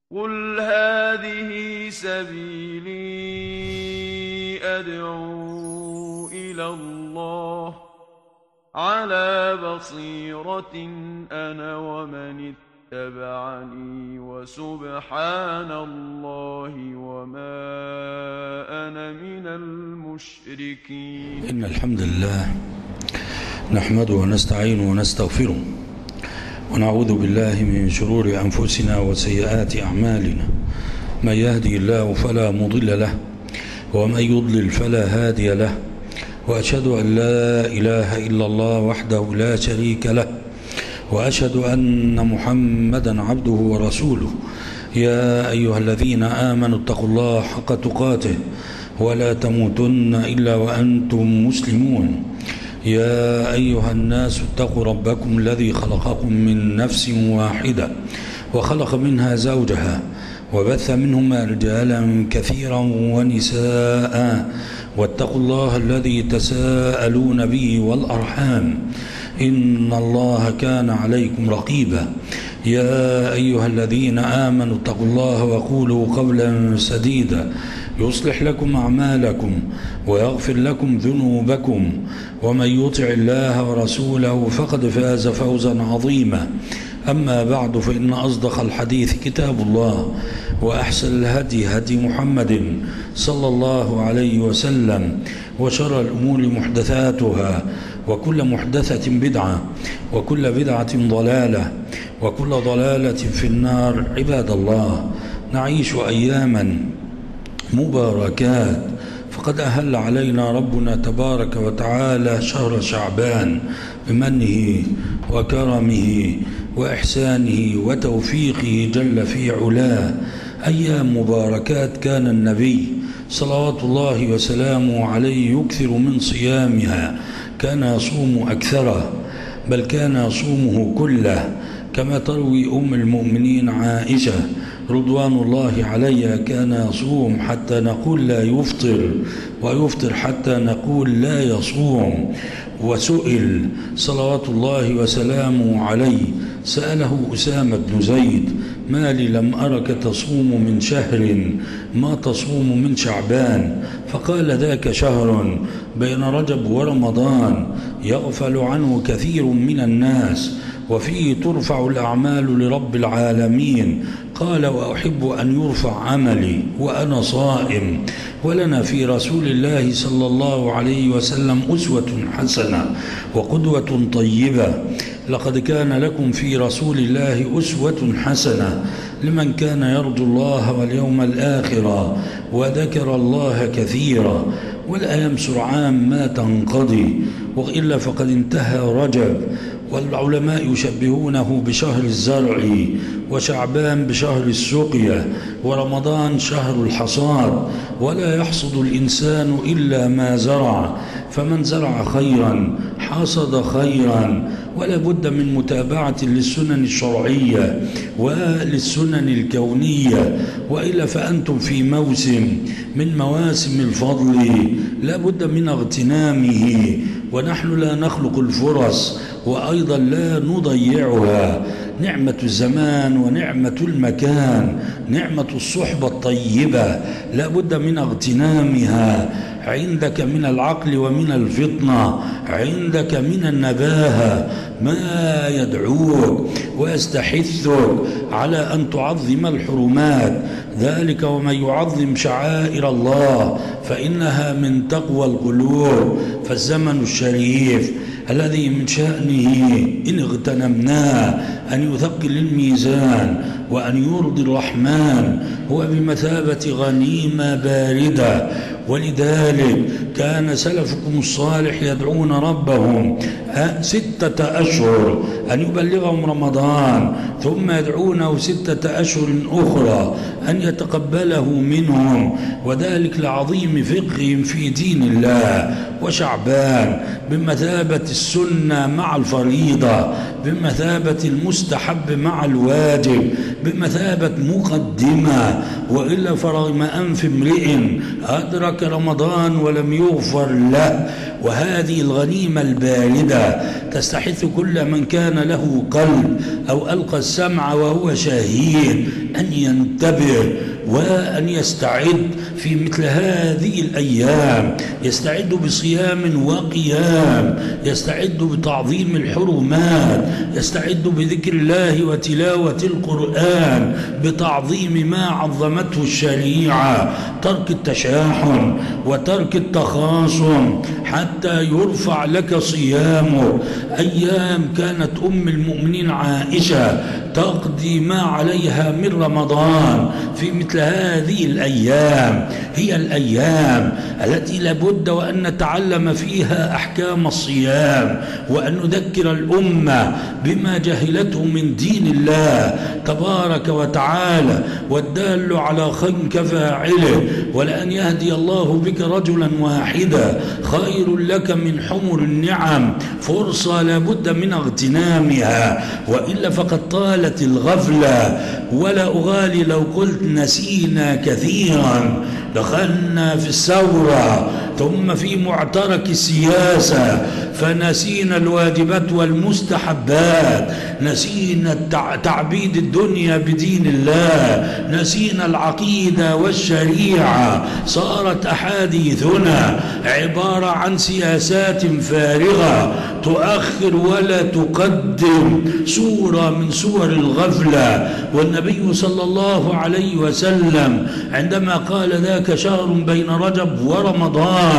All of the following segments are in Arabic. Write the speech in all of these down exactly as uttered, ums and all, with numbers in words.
قُلْ هَٰذِهِ سَبِيلِي أَدْعُو إِلَى اللَّهِ ۚ عَلَىٰ بَصِيرَةٍ أَنَا وَمَنِ اتَّبَعَنِي ۖ وَسُبْحَانَ اللَّهِ وَمَا أَنَا مِنَ الْمُشْرِكِينَ. إن الحمد لله نحمده ونستعينه ونستغفره ونعوذ بالله من شرور أنفسنا وسيئات أعمالنا. من يهدي الله فلا مضل له ومن يضلل فلا هادي له، وأشهد أن لا إله إلا الله وحده لا شريك له، وأشهد أن محمدا عبده ورسوله. يا أيها الذين آمنوا اتقوا الله حق تقاته ولا تموتن إلا وأنتم مسلمون. يا أيها الناس اتقوا ربكم الذي خلقكم من نفس واحدة وخلق منها زوجها وبث منهما رجالا كثيرا ونساء، واتقوا الله الذي تساءلون به والأرحام، إن الله كان عليكم رقيبا. يا أيها الذين آمنوا اتقوا الله وقولوا قولا سديدا يصلح لكم أعمالكم ويغفر لكم ذنوبكم، ومن يطع الله ورسوله فقد فاز فوزا عظيما. أما بعد، فإن أصدق الحديث كتاب الله، وأحسن الهدي هدي محمد صلى الله عليه وسلم، وشر الأمور محدثاتها، وكل محدثة بدعة، وكل بدعة ضلالة، وكل ضلالة في النار. عباد الله، نعيش أياما مباركات، فقد أهل علينا ربنا تبارك وتعالى شهر شعبان بمنه وكرمه وإحسانه وتوفيقه جل في علاه. أيام مباركات كان النبي صلوات الله وسلامه عليه يكثر من صيامها، كان يصوم أكثره، بل كان يصومه كله، كما تروي أم المؤمنين عائشة رضوان الله عليها: كان يصوم حتى نقول لا يفطر، ويفطر حتى نقول لا يصوم. وسئل صلوات الله وسلامه عليه، سأله أسامة بن زيد: ما لي لم أرك تصوم من شهر ما تصوم من شعبان؟ فقال: ذاك شهر بين رجب ورمضان يغفل عنه كثير من الناس، وفيه ترفع الأعمال لرب العالمين. قال: وأحب أن يرفع عملي وأنا صائم. ولنا في رسول الله صلى الله عليه وسلم أسوة حسنة وقدوة طيبة. لقد كان لكم في رسول الله أسوة حسنة لمن كان يرجو الله واليوم الآخر وذكر الله كثيرا. والأيام سرعان ما تنقضي، وإلا فقد انتهى رجب، والعلماء يشبهونه بشهر الزرع، وشعبان بشهر السقيا، ورمضان شهر الحصاد. ولا يحصد الإنسان إلا ما زرع، فمن زرع خيرا حصد خيرا. ولا بد من متابعة للسنن الشرعية وللسنن الكونية، وإلا فأنتم في موسم من مواسم الفضل لا بد من اغتنامه، ونحن لا نخلق الفرص وأيضا لا نضيعها. نعمة الزمان ونعمة المكان، نعمة الصحبة الطيبة لا بد من اغتنامها. عندك من العقل ومن الفطنة، عندك من النباهة ما يدعوك ويستحثك على أن تعظم الحرمات. ذلك ومن يعظم شعائر الله فإنها من تقوى القلوب. فالزمن الشريف الذي من شأنه إن اغتنمناه أن يثقل الميزان وأن يرضي الرحمن، هو بمثابة غنيمة باردة. ولذلك كان سلفكم الصالح يدعون ربهم ستة أشهر أن يبلغهم رمضان، ثم يدعونه ستة أشهر أخرى أن يتقبله منهم، وذلك لعظيم فقههم في دين الله. وشعبان بمثابة السنة مع الفريضة، بمثابة المستحب مع الواجب، بمثابة مقدمة. وإلا فرغم أنف امرئ أدرك رمضان ولم يغفر له. وهذه الغنيمة الباردة تستحث كل من كان له قلب أو ألقى السمع وهو شهيد أن ينتبه وأن يستعد في مثل هذه الأيام، يستعد بصيام وقيام، يستعد بتعظيم الحرمات، يستعد بذكر الله وتلاوة القرآن، بتعظيم ما عظمته الشريعة، ترك التشاحن وترك التخاصم حتى يرفع لك صيامه. أيام كانت أم المؤمنين عائشة تقضي ما عليها من رمضان في مثل هذه الأيام، هي الأيام التي لابد وأن نتعلم فيها أحكام الصيام، وأن نذكر الأمة بما جهلته من دين الله تبارك وتعالى، والدال على خير كفاعله. ولأن يهدي الله بك رجلا واحدا خير لك من حمر النعم، فرصة لابد من اغتنامها، وإلا فقد طالت الغفلة. ولا أغالي لو قلت نسينا كثيرا، دخلنا في الثورة ثم في معترك السياسة فنسينا الواجبات والمستحبات، نسينا تعبيد الدنيا بدين الله، نسينا العقيدة والشريعة. صارت أحاديثنا عبارة عن سياسات فارغة تؤخر ولا تقدم، صورة من صور الغفلة. والنبي صلى الله عليه وسلم عندما قال ذاك شهر بين رجب ورمضان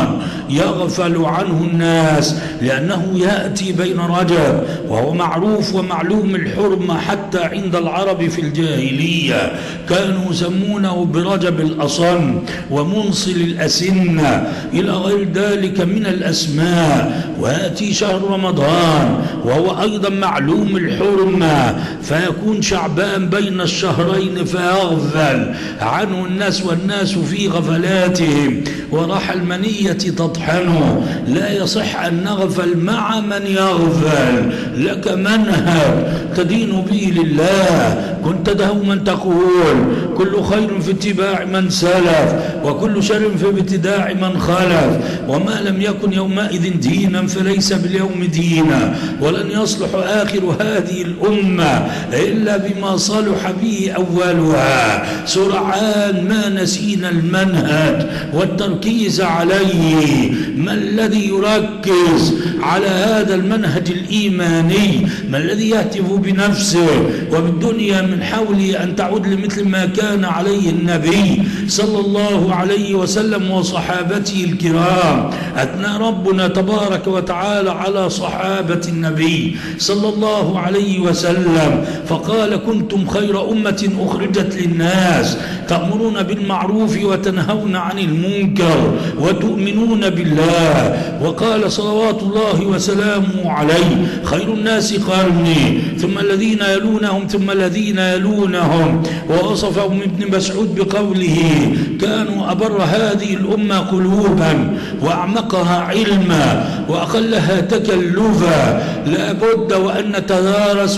يغفل عنه الناس لأنه يأتي بين رجب وهو معروف ومعلوم الحرمة حتى عند العرب في الجاهلية، كانوا يسمونه برجب الأصم ومنصل الأسنة إلى غير ذلك من الأسماء. ويأتي شهر رمضان وهو أيضا معلوم الحرمة، فيكون شعبان بين الشهرين فيغفل عنه الناس والناس في غفلاتهم، وراح المنية تطحنه. لا يصح أن نغفل مع من يغفل. لك منهج تدين به لله، كنت دوما تقول كل خير في اتباع من سلف وكل شر في ابتداع من خلف، وما لم يكن يومئذ دينا فليس باليوم دينا، ولن يصلح آخر هذه الأمة إلا بما صلح به أولها. سرعان ما نسينا المنهج والتركيز عليه. ما الذي يركز على هذا المنهج الإيماني؟ ما الذي يهتف بنفسه وبالدنيا من حوله أن تعود لمثل ما كان عليه النبي صلى الله عليه وسلم وصحابته الكرام؟ أثنى ربنا تبارك وتعالى على صحابة النبي صلى الله عليه وسلم فقال كنتم خير أمة أخرجت للناس تأمرون بالمعروف وتنهون عن المنكر وتؤمنون بالله. وقال صلوات الله وسلامه عليه خير الناس قرني ثم الذين يلونهم ثم الذين يلونهم. ووصفهم ابن مسعود بقوله كانوا أبر هذه الأمة قلوبا وأعمقها علما وأقلها تكلفا. لا بد وأن نتدارس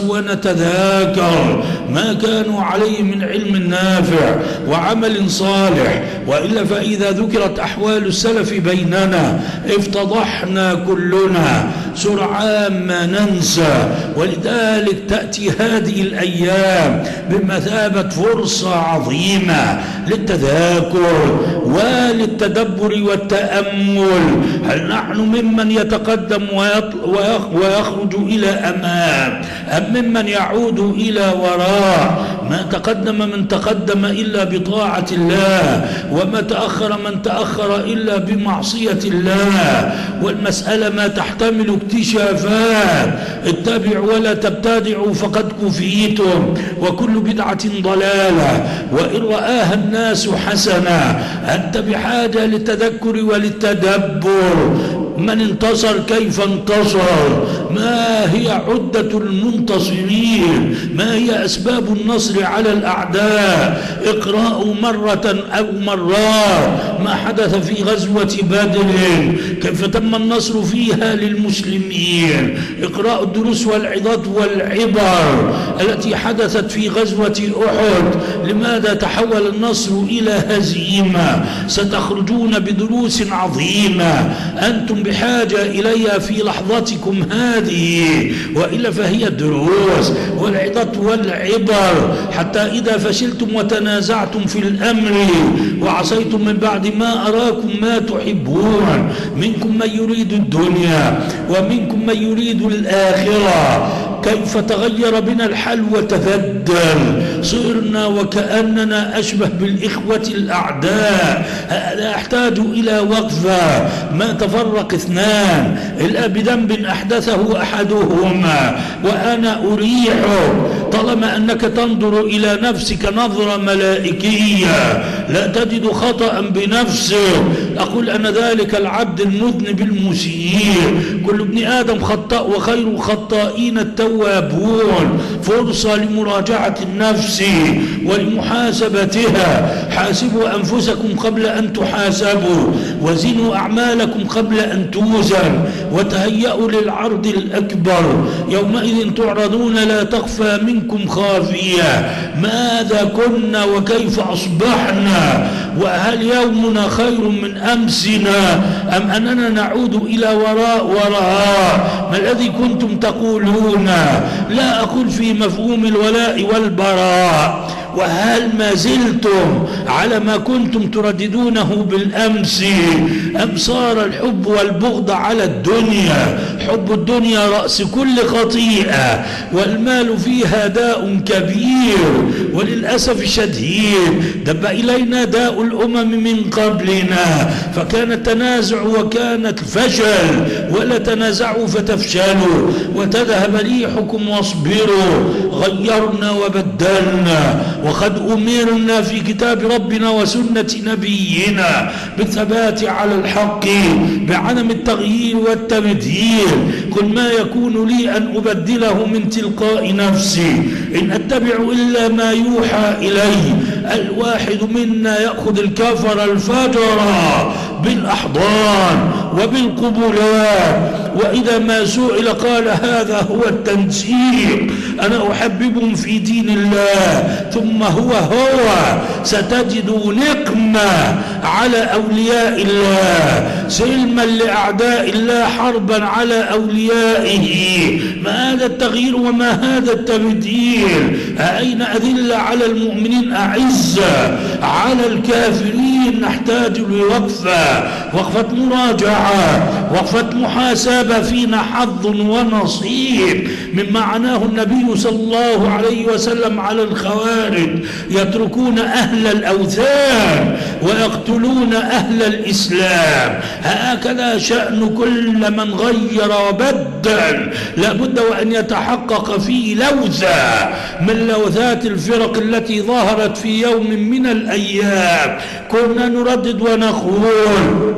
ونتذاكر ما كانوا عليه من علم نافع وعمل صالح، وإلا فإذا ذكرت أحوال السلف بيننا افتضحنا كلنا سرعان ما ننسى. ولذلك تأتي هذه الأيام بمثابة فرصة عظيمة للتذاكر وللتدبر والتأمل. هل نحن ممن يتقدم ويخرج إلى أمام أم ممن يعود إلى وراء؟ ما تقدم من تقدم إلا بطاعة الله، وما تأخر من تأخر إلا بمعصية الله. والمسألة ما تحتمل اكتشافات. اتبعوا ولا تبتدعوا فقد كفيتم، وكل بدعة ضلالة، وإن رآها الناس حسنة. أنت بحاجة للتذكر وللتدبر. من انتصر كيف انتصر؟ ما هي عدة المنتصرين؟ ما هي أسباب النصر على الأعداء؟ اقرأوا مرة أو مرات ما حدث في غزوة بدر، كيف تم النصر فيها للمسلمين. اقرأوا الدروس والعظات والعبر التي حدثت في غزوة أحد. لماذا تحول النصر إلى هزيمة؟ ستخرجون بدروس عظيمة أنتم بحاجة إليها في لحظتكم هذه، وإلا فهي الدروس والعظات والعبر، حتى إذا فشلتم وتنازعتم في الأمر وعصيتم من بعد ما أراكم ما تحبون، منكم من يريد الدنيا ومنكم من يريد الآخرة، كيف تغير بنا الحال وتبدل، صرنا وكأننا أشبه بالإخوة الأعداء. هذا يحتاج إلى وقفة. ما تفرق اثنان إلا بذنب أحدثه أحدهما، وأنا أريحك طالما أنك تنظر إلى نفسك نظرة ملائكية لا تجد خطأ بنفسك. أقول أنا ذلك العبد المذنب المسيء، كل ابن آدم خطاء وخير الخطائين التوابون. فرصة لمراجعة النفس ولمحاسبتها. حاسبوا أنفسكم قبل أن تحاسبوا، وزنوا أعمالكم قبل أن توزن، وتهيئوا للعرض الأكبر. يومئذ تعرضون لا تخفى منكم خافية. ماذا كنا وكيف أصبحنا؟ وهل يومنا خير من أمسنا أم أننا نعود إلى وراء وراء؟ ما الذي كنتم تقولون؟ لا أقول في مفهوم الولاء والبراء. وهل ما زلتم على ما كنتم ترددونه بالأمس أم صار الحب والبغض على الدنيا؟ حب الدنيا رأس كل خطيئة، والمال فيها داء كبير وللأسف الشديد دب إلينا داء الأمم من قبلنا، فكان التنازع وكانت الفشل، ولا تنازعوا فتفشلوا وتذهب ريحكم واصبروا. غيرنا وبدلنا، وقد أمرنا في كتاب ربنا وسنة نبينا بالثبات على الحق بعدم التغيير والتبديل. قل ما يكون لي أن أبدله من تلقاء نفسي، إن أتبع إلا ما يوحى إلي. الواحد منا يأخذ الكفر الفجر بالأحضان وبالقبلات، وإذا ما سئل قال هذا هو التنسيق، أنا أحببهم في دين الله، ثم هو هو ستجد نقمة على أولياء الله، سلما لأعداء الله، حربا على أوليائه. ما هذا التغيير وما هذا التبديل؟ أين أذل على المؤمنين أعزة على الكافرين؟ نحتاج لوقفة، وقفة مراجعة، وقفة محاسبة، فينا حظ ونصيب مما معناه النبي صلى الله عليه وسلم على الخوارج: يتركون أهل الأوثان ويقتلون أهل الإسلام. هكذا شأن كل من غير وبدل، لابد وأن يتحقق فيه لوثة من لوثات الفرق التي ظهرت في يوم من الأيام. كنا نردد ونقول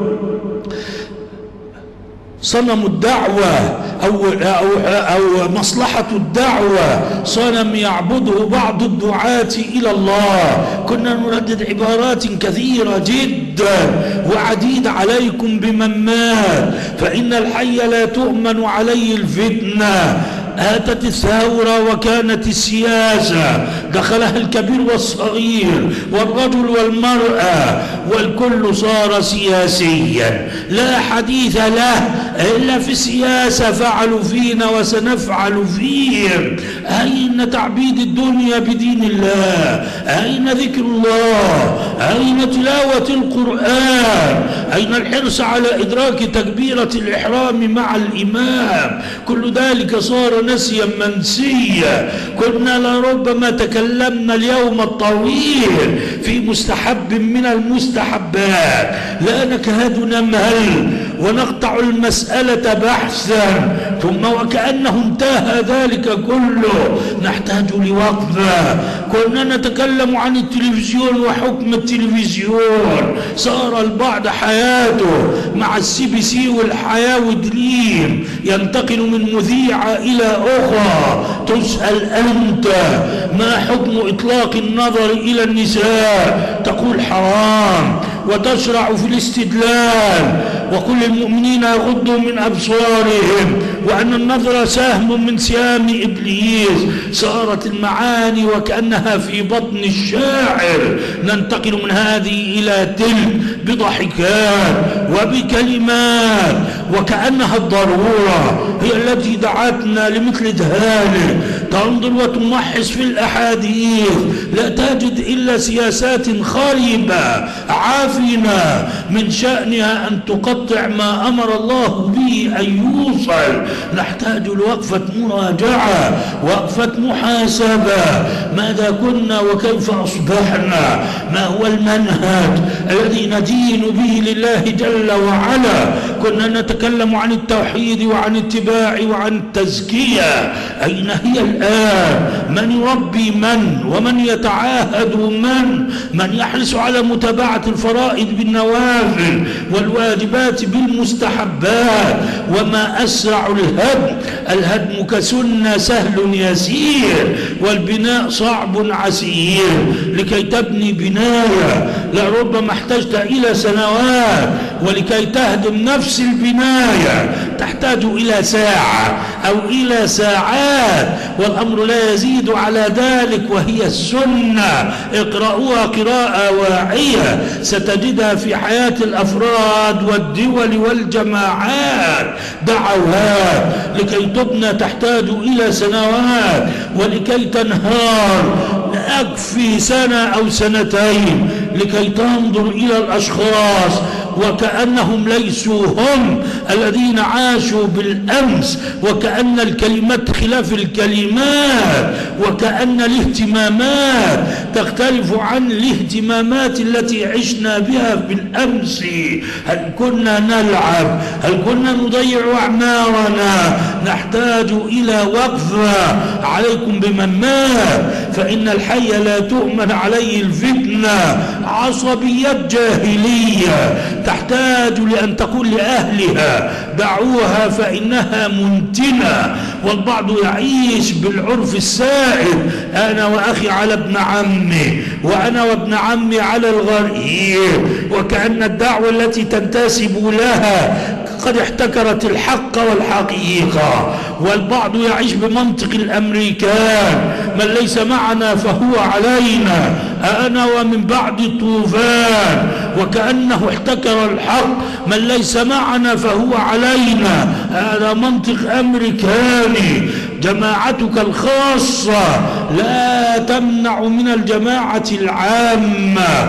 صنم الدعوة أو, أو, أو مصلحة الدعوة صنم يعبده بعض الدعاة إلى الله. كنا نردد عبارات كثيرة جدا وعديد عليكم بمن مات، فإن الحي لا تؤمن عليه الفتنة. آتت الثورة وكانت السياسة، دخلها الكبير والصغير والرجل والمرأة، والكل صار سياسيا لا حديث له إلا في السياسة. فعلوا فينا وسنفعل فيهم. أين تعبيد الدنيا بدين الله؟ أين ذكر الله؟ أين تلاوة القرآن؟ أين الحرص على إدراك تكبيرة الإحرام مع الإمام؟ كل ذلك صار ونسيا منسيا. كنا لربما تكلمنا اليوم الطويل في مستحب من المستحبات، لا نكاد نمل ونقطع المسألة بحثا، ثم وكأنه انتهى ذلك كله نحتاج لوقفة. كنا نتكلم عن التلفزيون وحكم التلفزيون، صار البعض حياته مع السي بي سي والحياة ودريم، ينتقل من مذيعة إلى أخرى. تسأل أنت ما حكم إطلاق النظر إلى النساء؟ تقول حرام، وتشرع في الاستدلال وكل المؤمنين يغضوا من أبصارهم وأن النظر سهم من سهام إبليس. صارت المعاني وكأنها في بطن الشاعر، ننتقل من هذه إلى تلك بضحكات وبكلمات وكأنها الضرورة هي التي دعتنا لمثل ذلك. تنظر وتمحص في الأحاديث لا تجد إلا سياسات خريبة عافنة من شأنها أن تقطع ما أمر الله به أن يوصل. نحتاج لوقفة مراجعة، وقفة محاسبة، ماذا كنا وكيف أصبحنا، ما هو المنهج الذي ندين به لله جل وعلا. كنا نتكلم عن التوحيد وعن اتباع وعن التزكية، أين هي الآن؟ من يربي من؟ ومن يتعاهد من؟ من يحرص على متابعة الفرائض بالنوافل والواجبات بالمستحبات؟ وما أسرع الهدم؟ الهدم كسنة سهل يسير، والبناء صعب عسير. لكي تبني بناية لربما احتجت إلى سنوات، ولكي تهدم نفس البناية تحتاج إلى ساعة أو إلى ساعات، والأمر لا يزيد على ذلك، وهي السنة. اقرأوها قراءة واعية ستجدها في حياة الأفراد والدول والجماعات. دعوات لكي تبنى تحتاج إلى سنوات، ولكي تنهار أكفي سنة أو سنتين، لكي تنظر إلى الأشخاص وكأنهم ليسوا هم الذين عاشوا بالأمس، وكأن الكلمات خلاف الكلمات، وكأن الاهتمامات تختلف عن الاهتمامات التي عشنا بها بالأمس. هل كنا نلعب؟ هل كنا نضيع أعمارنا؟ نحتاج إلى وقفة. عليكم بمن مات، فإن الحي لا تؤمن عليه الفتنة. عصبيات جاهلية تحتاج لأن تقول لأهلها دعوها فإنها منتنة. والبعض يعيش بالعرف السائد، أنا وأخي على ابن عمي، وأنا وابن عمي على الغريب، وكأن الدعوة التي تنتسب لها قد احتكرت الحق والحقيقة. والبعض يعيش بمنطق الأمريكان، من ليس معنا فهو علينا، أنا ومن بعد الطوفان، وكأنه احتكر الحق، من ليس معنا فهو علينا، هذا منطق أمريكاني. جماعتك الخاصة لا تمنع من الجماعة العامة،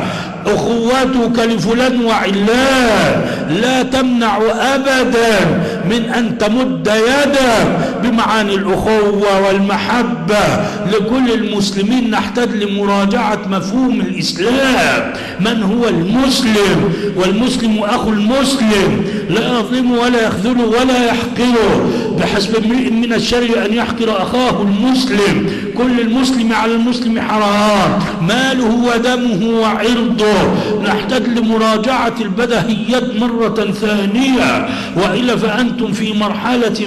أخوتك لفلان وعلان لا تمنع أبدا من أن تمد يدك بمعاني الأخوة والمحبة لكل المسلمين. نحتاج لمراجعة مفهوم الإسلام. من هو المسلم؟ والمسلم أخو المسلم، لا يظلم ولا يخذله ولا يحقره. بحسب امرئ من الشر أن يحقر أخاه المسلم. كل المسلم على المسلم حرام، ماله ودمه وعرضه. نحتاج لمراجعة البدهيات مرة ثانية، وإلا فأنتم في مرحلة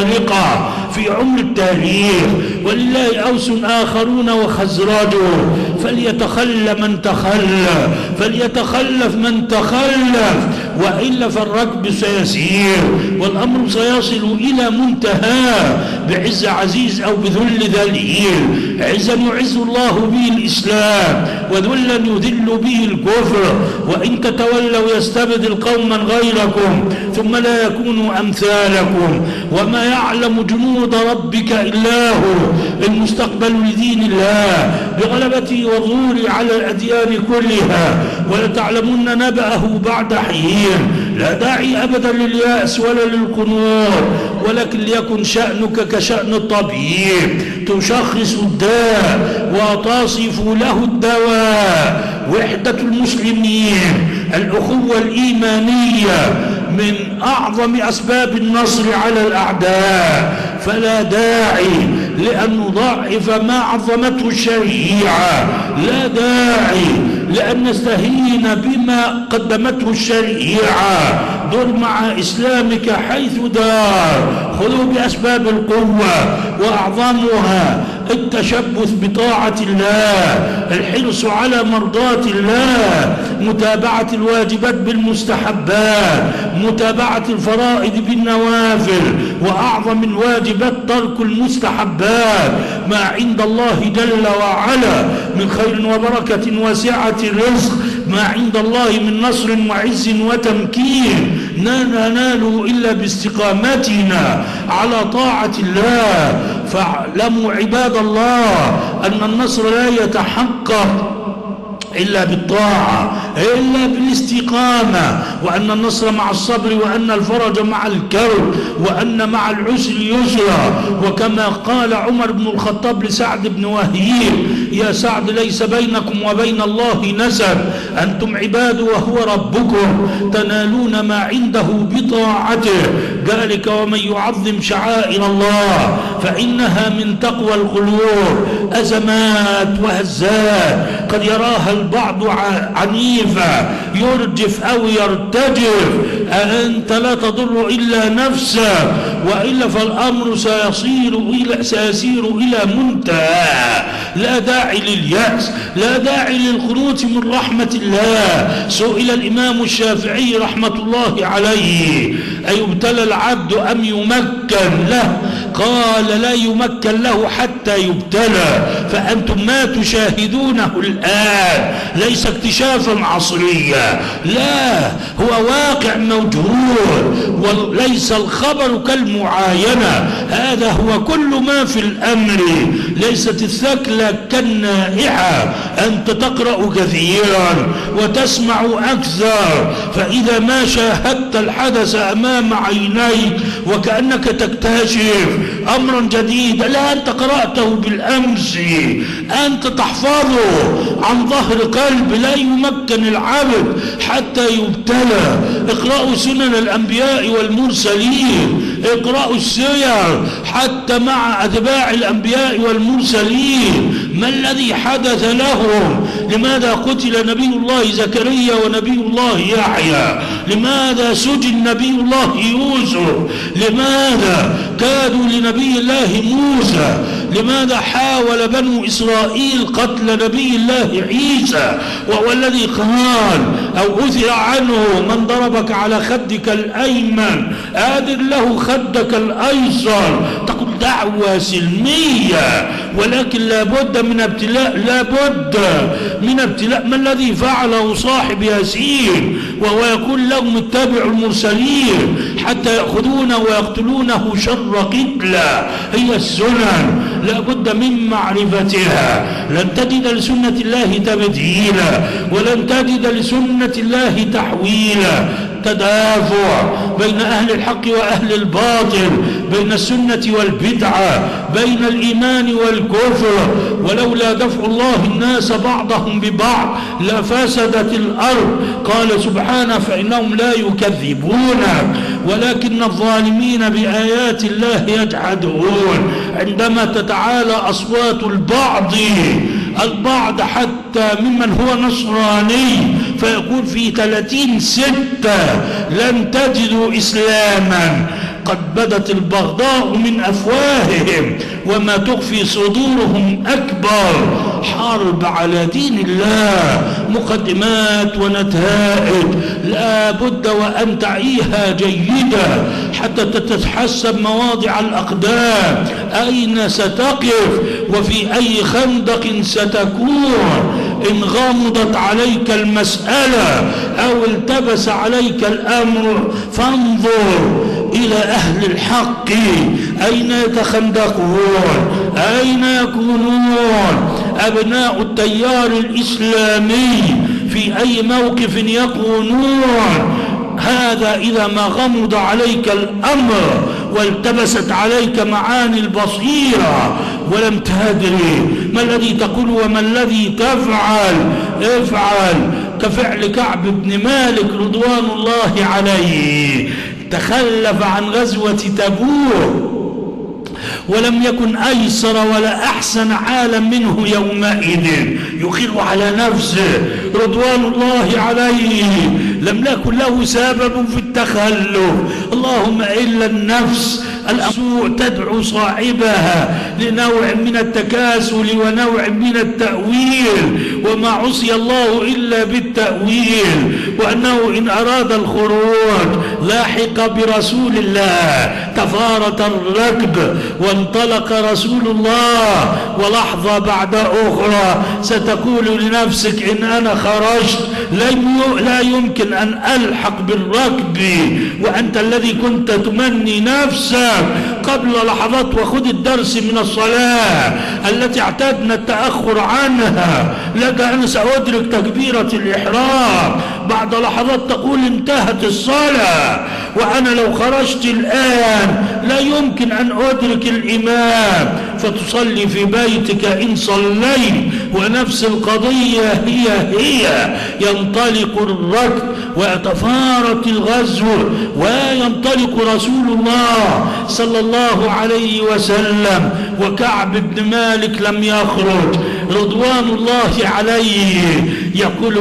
فارقة في عمر التاريخ. ولله أوس آخرون وخزرج، فليتخلى من تخلى، فليتخلف من تخلف، وإلا فالركب سيسير والأمر سيصل إلى منتهى بعز عزيز أو بذل ذليل. عزا يعز الله به الإسلام، وذلا يذل به الكفر، وإن تتولوا يستبدل قوما غيركم ثم لا يكونوا أمثالكم وما يعلم جنود ربك إلا هو. المستقبل لدين الله بغلبته وظهوره على الأديان كلها، ولتعلمن نبأه بعد حين. لا داعي أبدا لليأس ولا للقنوط، ولكن ليكن شأنك كشأن الطبيب، تشخص الداء وتصف له الدواء. وحدة المسلمين، الأخوة الإيمانية من أعظم أسباب النصر على الأعداء، فلا داعي لأن نضعف ما عظمته الشريعة، لا داعي لأن نستهين بما قدمته الشريعة. در مع إسلامك حيث دار، خذوا بأسباب القوة وأعظمها التشبث بطاعة الله، الحرص على مرضاة الله، متابعة الواجبات بالمستحبات، متابعة الفرائض بالنوافل، وأعظم الواجبات ترك المستحبات. ما عند الله جل وعلا من خير وبركة وسعة الرزق، ما عند الله من نصر وعز وتمكين، لا نناله إلا باستقامتنا على طاعة الله. فاعلموا عباد الله أن النصر لا يتحقق إلا بالطاعة، إلا بالاستقامة، وأن النصر مع الصبر، وأن الفرج مع الكرب، وأن مع العسر يسرا. وكما قال عمر بن الخطاب لسعد بن وهيب: يا سعد ليس بينكم وبين الله نسب، أنتم عباد وهو ربكم، تنالون ما عنده بطاعته. ذلك ومن يعظم شعائر الله فإنها من تقوى القلوب. أزمات وهزات قد يراها البعض عنيفة، يرجف أو يرتجف، أنت لا تضر إلا نفسك، وإلا فالأمر سيصير إلى, سيسير إلى منتهى. لا داعي لليأس، لا داعي للقنوط من رحمة الله. سئل الإمام الشافعي رحمة الله عليه: أيبتلى العبد أم يمكن له؟ قال: لا يمكن له حتى يبتلى. فأنتم ما تشاهدونه الآن ليس اكتشافا عصريا، لا، هو واقع موجود، وليس الخبر كالمعاينة. هذا هو كل ما في الأمر. ليست الثكلة كالنائحة، أنت تقرأ كثيرا وتسمع أكثر، فإذا ما شاهدت الحدث أمام عينيك وكأنك تكتشف أمرا جديدا، لا أنت قرأته بالأمس، أنت تحفظه عن ظهر قلب. لا يمكن العبد حتى يبتلى. اقرأوا سنن الأنبياء والمرسلين، اقرأوا السير حتى مع أتباع الأنبياء والمرسلين، ما الذي حدث لهم؟ لماذا قتل نبي الله زكريا ونبي الله يحيى؟ لماذا سجن نبي الله يوسف؟ لماذا كادوا لنبي الله موسى؟ لماذا حاول بنو إسرائيل قتل نبي الله عيسى؟ وهو الذي قال أو أثر عنه: من ضربك على خدك الأيمن آذر له خدك الأيسر. تقول دعوة سلمية، ولكن لابد من ابتلاء، لابد من ابتلاء. ما الذي فعله صاحب ياسين وهو يقول لهم: اتبعوا المرسلين حتى يأخذونه ويقتلونه شر قتلى؟ هي السنن، لابد من معرفتها. لن تجد لسنة الله تبديلا، ولن تجد لسنة الله تحويلا. تدافع بين أهل الحق وأهل الباطل، بين السنة والبدعة، بين الإيمان والكفر. ولولا دفع الله الناس بعضهم ببعض لفسدت الأرض. قال سبحانه: فإنهم لا يكذبونك ولكن الظالمين بآيات الله يجحدون. عندما تتعالى أصوات البعض البعض حتى ممن هو نصراني فيقول في ثلاثين ستة لن تجدوا إسلاما، قد بدت البغضاء من أفواههم وما تخفي صدورهم أكبر. حرب على دين الله، مقدمات ونتائج لا بد وأن تعيها جيدا حتى تتحسب مواضع الأقدام، أين ستقف وفي أي خندق ستكون. إن غمضت عليك المسألة أو التبس عليك الأمر فانظر إلى أهل الحق أين يتخندقون، أين يكونون أبناء التيار الإسلامي، في أي موقف يكونون. هذا إذا ما غمض عليك الأمر والتبست عليك معاني البصيرة ولم تدري ما الذي تقول وما الذي تفعل، افعل كفعل كعب بن مالك رضوان الله عليه، تخلف عن غزوة تبوك ولم يكن أيسر ولا أحسن حالا منه يومئذ، يقر على نفسه رضوان الله عليه، لم يكن له سبب في التخلف، اللهم إلا النفس السوء تدعو صاحبها لنوع من التكاسل ونوع من التأويل، وما عصي الله إلا بالتأويل، وأنه إن أراد الخروج لاحق برسول الله تفارة الركب وانطلق رسول الله، ولحظة بعد أخرى ستقول لنفسك إن أنا خرجت لا يمكن أن ألحق بالركب، وأنت الذي كنت تمني نفسك قبل لحظات. وخذ الدرس من الصلاة التي اعتدنا التأخر عنها، لك أنا سأدرك تكبيرة الإحرام، بعد لحظات تقول انتهت الصلاة، وأنا لو خرجت الآن لا يمكن أن أدرك الإمام، فتصلي في بيتك إن صليت، ونفس القضية هي هي، ينطلق الركب ويتفارق الغزو وينطلق رسول الله صلى الله عليه وسلم، وكعب بن مالك لم يخرج رضوان الله عليه، يقول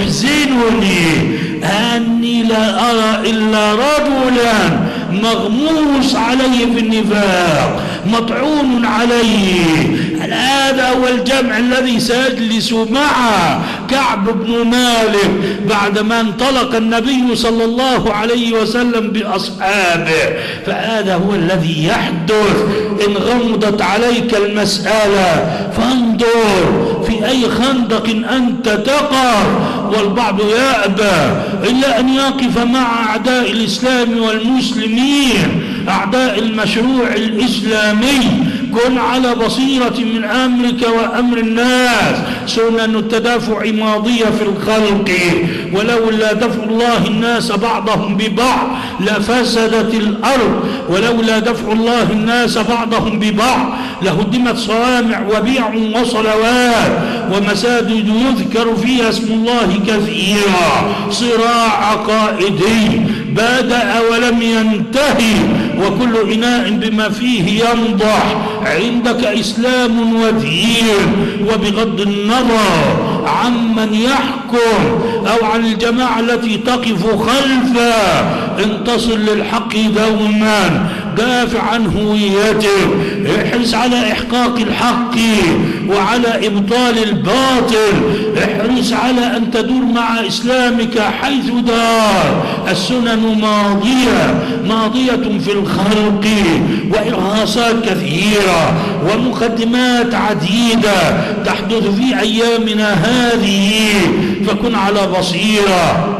ويحزنني أني لا أرى إلا رجلا مغموس عليه في النفاق مطعون عليه. هذا هو الجمع الذي سيجلس مع كعب بن مالك بعدما انطلق النبي صلى الله عليه وسلم بأصحابه، فهذا هو الذي يحدث إن غمضت عليك المسألة، فانظر في أي خندق أنت تقع. والبعض يأبى إلا أن يقف مع أعداء الإسلام والمسلمين، أعداء المشروع الإسلامي. كن على بصيرة من أمرك وأمر الناس، سنن التدافع ماضية في الخلق، ولولا دفع الله الناس بعضهم ببعض لفسدت الأرض، ولولا دفع الله الناس بعضهم ببعض لهدمت صوامع وبيع وصلوات ومساجد يذكر فيها اسم الله كثيرا. صراع عقائدي بدأ ولم ينتهي، وكل إناء بما فيه ينضح. عندك إسلام ودين، وبغض النظر عمن يحكم أو عن الجماعة التي تقف خلفه، انتصر للحق دوما، دافع عن هويتك، احرص على إحقاق الحق وعلى إبطال الباطل، احرص على أن تدور مع إسلامك حيث دار. السنن ماضية ماضية في الخلق، وإرهاصات كثيرة ومقدمات عديدة تحدث في أيامنا هذه، فكن على بصيرة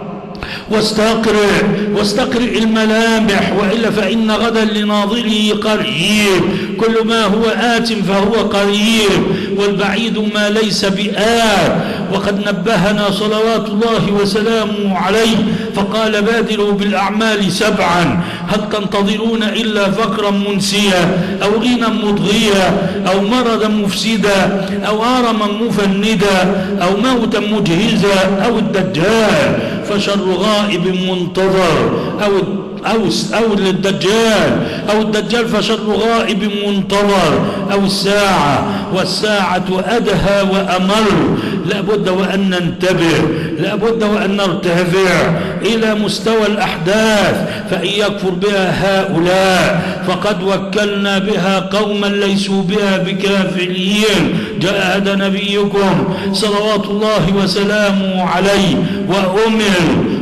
واستقرئ واستقرئ الملامح، وإلا فإن غدا لناظره قريب. كل ما هو آت فهو قريب، والبعيد ما ليس بآت. وقد نبهنا صلوات الله وسلامه عليه فقال بادروا بالأعمال سبعا، هل تنتظرون إلا فقرا منسيا أو غنى مضغيا أو مرضا مفسدا أو هرما مفندا أو موتا مجهزا أو الدجال فشر غائب منتظر أو أو أو الدجال أو الدجال فشر غائب منتظر أو الساعة، والساعة أدهى وأمر. لا بد وأن ننتبه، لا بد وأن نرتفع إلى مستوى الأحداث، فإن يكفر بها هؤلاء فقد وكلنا بها قوما ليسوا بها بكافرين. جاهد نبيكم صلوات الله وسلامه عليه وأمر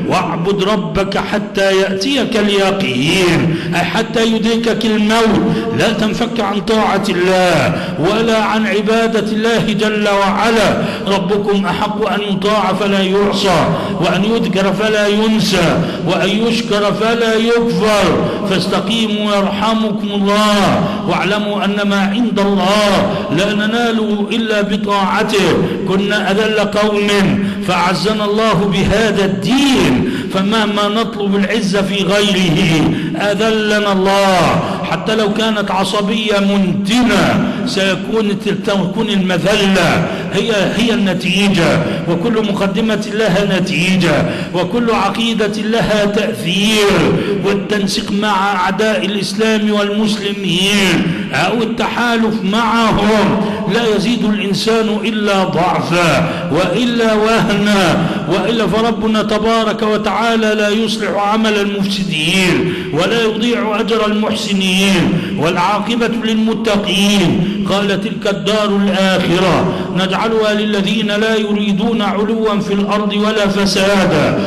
واعبد ربك حتى يأتيك اليقين، أي حتى يدركك الموت، لا تنفك عن طاعة الله ولا عن عبادة الله جل وعلا. ربكم أحق أن يطاع فلا يعصى، وأن يذكر فلا ينسى، وأن يشكر فلا يكفر. فاستقيموا يرحمكم الله، واعلموا أن ما عند الله لا نناله إلا بطاعته. كنا أذل قوم فأعزنا الله بهذا الدين، فمهما نطلب العزة في غيره أذلنا الله. حتى لو كانت عصبية منتنة سيكون تكون المذلة هي هي النتيجة، وكل مقدمة لها نتيجة، وكل عقيدة لها تأثير. والتنسيق مع أعداء الإسلام والمسلمين أو التحالف معهم لا يزيد الإنسان إلا ضعفا وإلا وهنا، وإلا فربنا تبارك وتعالى لا يصلح عمل المفسدين ولا يضيع أجر المحسنين، والعاقبة للمتقين. قال تلك الدار الآخرة نجعلها للذين لا يريدون علوا في الأرض ولا فسادا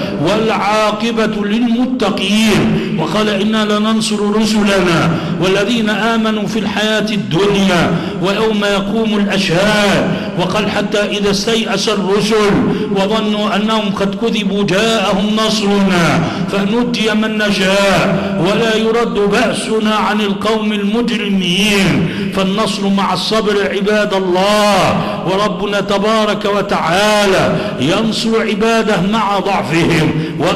والعاقبة للمتقين. وقال إنا لننصر رسلنا والذين آمنوا في الحياة الدنيا ويوم يقوم الأشهاد. وقال حتى إذا استيأس الرسل وظنوا أنهم قد كذبوا جاءهم نصرنا فنجي من نشاء ولا يرد بأسنا عن القوم المجرمين. فالنصر مع الصبر عباد الله، وربنا تبارك وتعالى ينصر عباده مع ضعفهم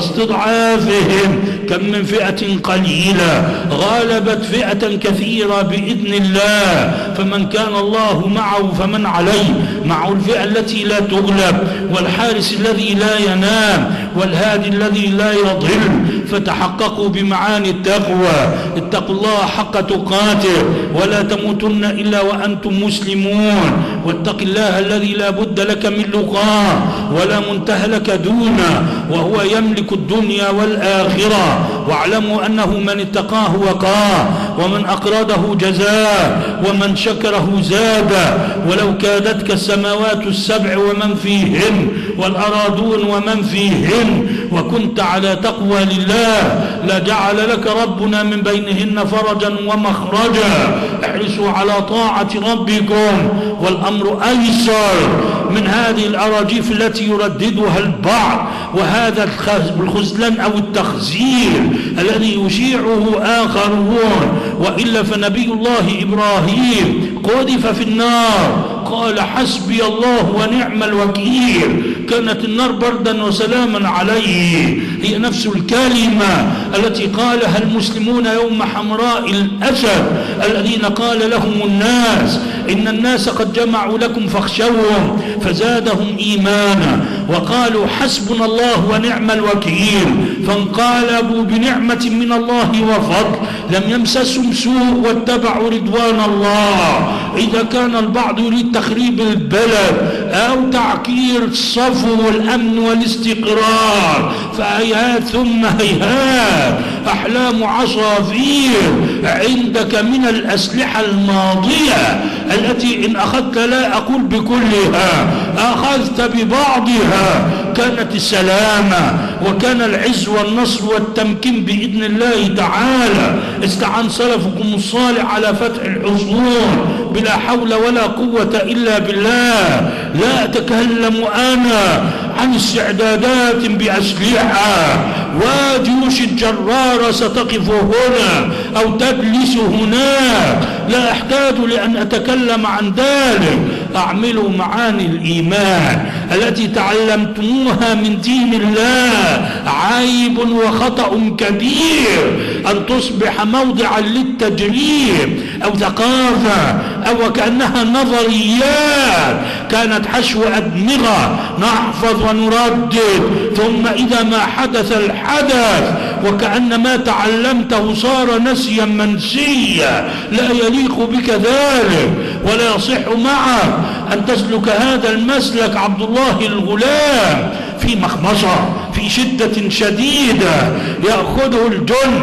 واستضعافهم. كم من فئة قليلة غالبت فئة كثيرة بإذن الله، فمن كان الله معه فمن عليه. معه الفئة التي لا تغلب، والحارس الذي لا ينام، والهادي الذي لا يضل. فتحققوا بمعاني التقوى، اتقوا الله حق تقاته ولا تموتن إلا وأنتم مسلمون. واتق الله الذي لا بد لك من لقاه ولا منتهى لك دونه، وهو يملك الدنيا والآخرة. واعلموا أنه من اتقاه وقاه، ومن أقرضه جزاه، ومن شكره زاده. ولو كادتك السماوات السبع ومن فيهن والأراضون ومن فيهن وكنت على تقوى لله لجعل لك ربنا من بينهن فرجا ومخرجا. احرصوا على طاعة ربكم، والأمر أيسر من هذه الأراجيف التي يرددها البعض، وهذا الخذلان أو التخزير الذي يشيعه آخرون. وإلا فنبي الله إبراهيم قذف في النار قال حسبي الله ونعم الوكيل، كانت النار بردا وسلاما عليه. هي نفس الكلمة التي قالها المسلمون يوم حمراء الأسد الذين قال لهم الناس إن الناس قد جمعوا لكم فاخشوهم فزادهم إيمانا وقالوا حسبنا الله ونعم الوكيل، فانقلبوا بنعمة من الله وفضل لم يمسسهم سوء واتبعوا رضوان الله. إذا كان البعض يريد تخريب البلد أو تعكير الصفو والأمن والاستقرار فهيهات ثم هيهات، أحلام عصافير عندك من الأسلحة الماضية التي إن أخذت لا أقول بكلها أخذت ببعضها كانت السلامة وكان العز والنصر والتمكين بإذن الله تعالى. استعان سلفكم الصالح على فتح الحصون بلا حول ولا قوة إلا بالله. لا أتكلم أنا عن استعدادات بأسلحة وجيوش الجرار ستقف هنا أو تجلس هناك، لا أحتاج لأن أتكلم عن ذلك. أعملوا معاني الإيمان التي تعلمتموها من دين الله. عيب وخطأ كبير أن تصبح موضعا للتجريب أو ثقافة أو كأنها نظريات كانت حشو أدمغة نحفظ ونردد، ثم إذا ما حدث الحدث وكأن ما تعلمته صار نسيا منسيا. لا يليق بك ذلك ولا يصح معك أن تسلك هذا المسلك. عبد الله الغلام في مخمصة في شدة شديدة يأخذه الجن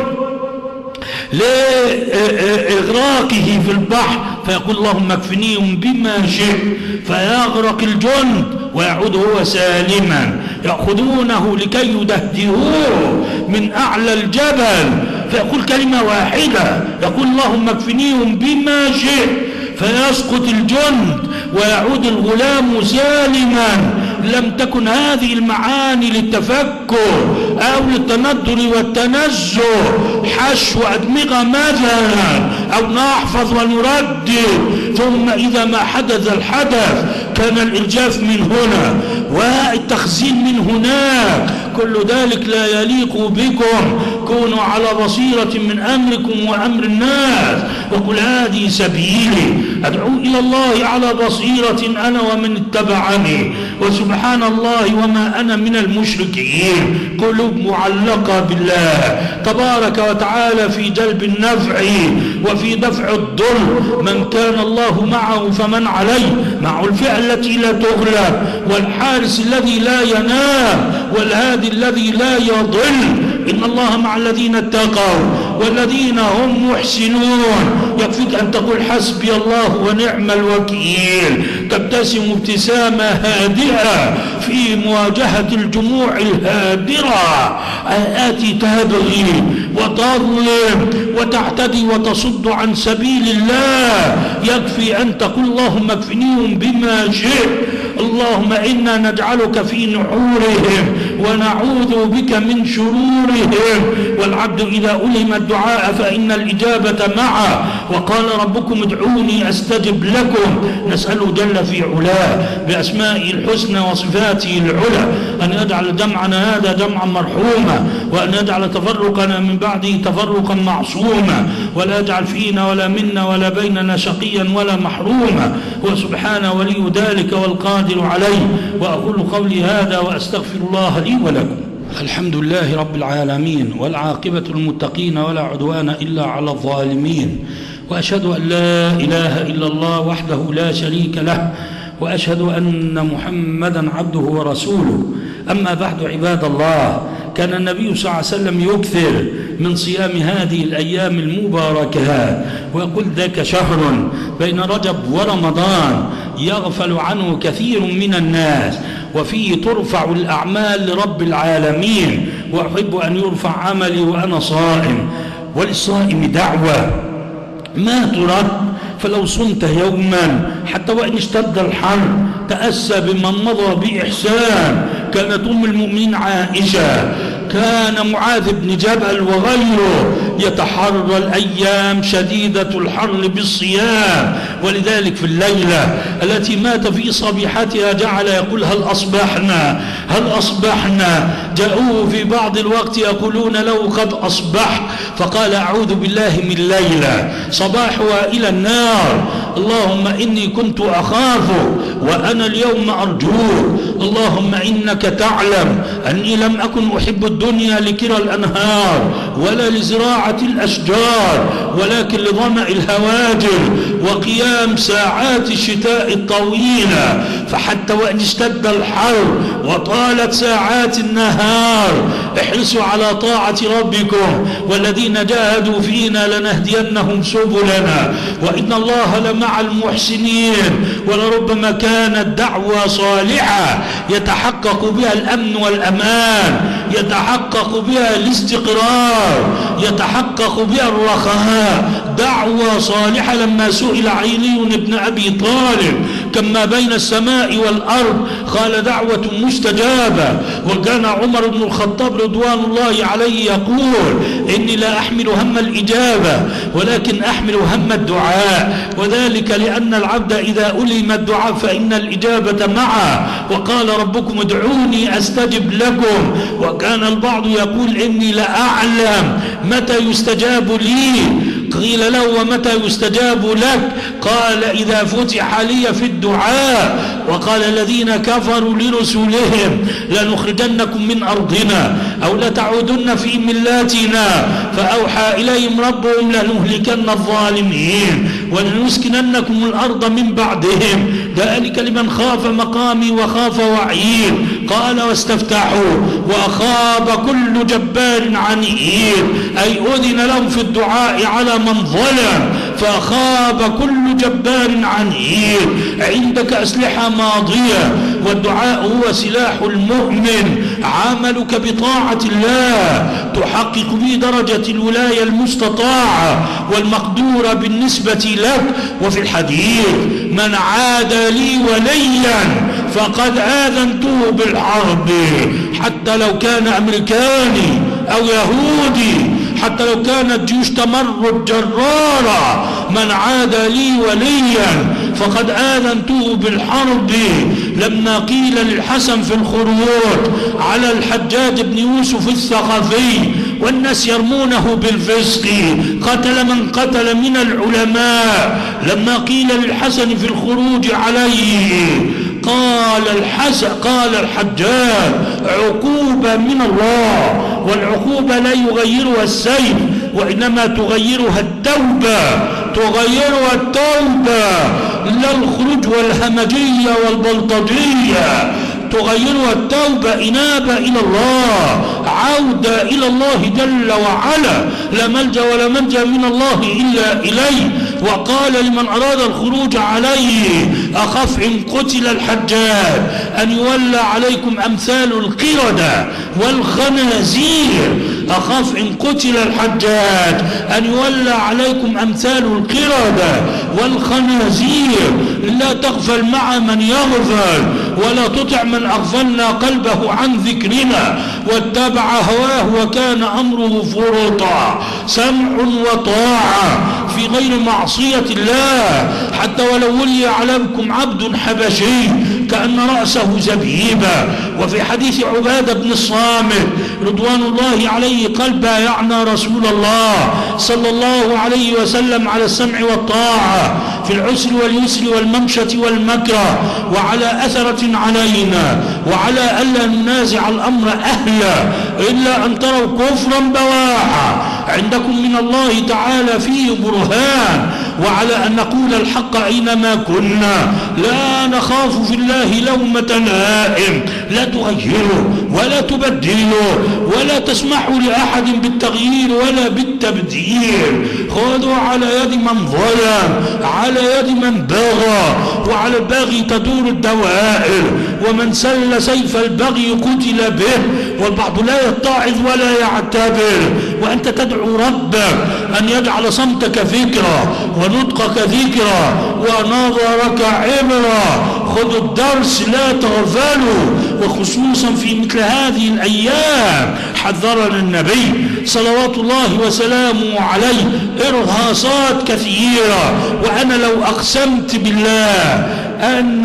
لإغراقه في البحر فيقول اللهم اكفنيهم بما شئت، فيغرق الجند ويعود هو سالما. يأخذونه لكي يدهدهوه من أعلى الجبل، فيقول كلمة واحدة، يقول اللهم اكفنيهم بما شئت، فيسقط الجند ويعود الغلام سالما. لم تكن هذه المعاني للتفكر أو للتندر والتنزه، حشو أدمغة مثلا، أو نحفظ ونردد، ثم إذا ما حدث الحدث كان الإرجاف من هنا والتخزين من هناك. كل ذلك لا يليق بكم. كونوا على بصيرة من أمركم وأمر الناس، وقل هذه سبيلي أدعو إلى الله على بصيرة أنا ومن اتبعني، وسبحان الله وما أنا من المشركين. قلوب معلقة بالله تبارك وتعالى في جلب النفع وفي دفع الضر. من كان الله معه فمن عليه، مع الفئة التي لا تغلب، والحارس الذي لا ينام، والهادي الذي لا يضل. إن الله مع الذين اتقوا والذين هم محسنون. يكفيك أن تقول حسبي الله ونعم الوكيل، تبتسم ابتسامة هادئة في مواجهة الجموع الهادرة التي تبغي وتظلم وتعتدي وتصد عن سبيل الله. يكفي أن تقول اللهم اكفنيهم بما شئت. اللهم إنا نجعلك في نحورهم ونعوذ بك من شرورهم. والعبد إذا ألهم الدعاء فإن الإجابة معه. وقال ربكم ادعوني أستجب لكم. نسأله جل في علاه بأسمائه الحسنى وصفاته العلى أن يجعل جمعنا هذا جمعا مرحوما، وأن يجعل تفرقنا من بعده تفرقا معصوما، ولا يجعل فينا ولا منا ولا بيننا شقيا ولا محروما. وسبحانه ولي ذلك والقادر عليه. وأقول قولي هذا وأستغفر الله لي ولكم. الحمد لله رب العالمين، والعاقبة المتقين ولا عدوان إلا على الظالمين، وأشهد أن لا إله إلا الله وحده لا شريك له، وأشهد أن محمدا عبده ورسوله. أما بعد عباد الله، كان النبي صلى الله عليه وسلم يكثر من صيام هذه الأيام المباركة، ويقول ذاك شهر بين رجب ورمضان يغفل عنه كثير من الناس، وفيه ترفع الأعمال لرب العالمين، وأحب أن يرفع عملي وأنا صائم. وللصائم دعوة ما ترد، فلو صمت يوما حتى وإن اشتد الحر تأسى بمن مضى بإحسان. كانت أم المؤمنين عائشة، كان معاذ بن جبل وغيره يتحرى الأيام شديدة الحر بالصيام. ولذلك في الليلة التي مات في صبيحتها جعل يقول هل أصبحنا هل أصبحنا. جاءوه في بعض الوقت يقولون له قد أصبح، فقال أعوذ بالله من ليلة صباحها إلى النار. اللهم إني كنت أخافك وأنا اليوم أرجوك. اللهم إنك تعلم أني لم أكن أحب الدنيا لكرى الأنهار ولا لزراعة الأشجار، ولكن لظمأ الهواجر وقيام ساعات الشتاء الطويلة. فحتى وإن اشتد الحر وطالت ساعات النهار احرصوا على طاعة ربكم، والذين جاهدوا فينا لنهدينهم سبلنا وإن الله لمع المحسنين. ولربما كانت دعوة صالحة يتحقق بها الأمن والأمان، يتحقق بها الاستقرار، يتحقق بها الرخاء. دعوة صالحة لما سئل علي بن أبي طالب كما بين السماء والأرض قال دعوة مستجابة. وكان عمر بن الخطاب رضوان الله عليه يقول إني لا أحمل هم الإجابة ولكن أحمل هم الدعاء، وذلك لأن العبد إذا ألهم الدعاء فإن الإجابة معه. وقال ربكم ادعوني أستجب لكم. وكان البعض يقول إني لا أعلم متى يستجاب لي. قيل له ومتى يستجاب لك؟ قال إذا فتح لي في الدعاء. وقال الذين كفروا لرسلهم لنخرجنكم من أرضنا أو لتعودن في ملاتنا. فأوحى إليهم ربهم لنهلكن الظالمين ولنسكننكم الأرض من بعدهم ذلك لمن خاف مقامي وخاف وعيد. قال واستفتحوا وخاب كل جبار عنيد، أي أذن لهم في الدعاء على من ظلم. فخاب كل جبار عنيد. عندك أسلحة ماضية، والدعاء هو سلاح المؤمن. عملك بطاعة الله تحقق به درجة الولاية المستطاعة والمقدورة بالنسبة لك. وفي الحديث: من عاد لي وليا فقد آذنته بالحرب، حتى لو كان أمريكاني أو يهودي، حتى لو كانت جيوش تمرد جرارة. من عاد لي وليا فقد آذنته بالحرب. لما قيل للحسن في الخروج على الحجاج بن يوسف الثقفي والناس يرمونه بالفسق، قتل من قتل من العلماء، لما قيل للحسن في الخروج عليه قال الحسن قال الحجاج: عقوبة من الله، والعقوبة لا يغيرها السيف وإنما تغيرها التوبة، تغيرها التوبة، لا الخروج والهمجية والبلطجية، تغيرها التوبة، إنابة إلى الله، عودة إلى الله جل وعلا. لا ملجأ ولا منجا من الله إلا إليه. وقال لمن أراد الخروج عليه: أخاف إن قتل الحجاج أن يولى عليكم أمثال القردة والخنازير، أخاف إن قتل الحجاج أن يولى عليكم أمثال القردة والخنازير. لا تغفل مع من يغفل، ولا تطع من أغفلنا قلبه عن ذكرنا واتبع هواه وكان أمره فرطا. سمع وطاعة في غير معصية الله، حتى ولو ولي عليكم عبد حبشي كأن رأسه زبيبة. وفي حديث عبادة بن الصامت رضوان الله عليه قال: بايعنا رسول الله صلى الله عليه وسلم على السمع والطاعة في العسر واليسر والممشة والمكره، وعلى أثرة علينا، وعلى ألا ننازع الأمر أهله إلا أن تروا كفرا بواحا عندكم من الله تعالى فيه برهان، وعلى أن نقول الحق أينما كنا، لا نخاف في الله لومة لائم. لا تغيروا ولا تبدلوا ولا تسمحوا لأحد بالتغيير ولا بالتبديل. خذوا على يد من ظلم، على يد من بغى، وعلى الباغي تدور الدوائر، ومن سل سيف البغي قتل به. والبعض لا يتعظ ولا يعتبر، وأنت تدعو ربك أن يجعل صمتك فكرة ونطقك ذكرى ونظرك عبرة. خذوا الدرس لا تغفلوا، وخصوصا في مثل هذه الأيام حذرنا النبي صلوات الله وسلامه عليه إرهاصات كثيرة. وأنا لو أقسمت بالله أن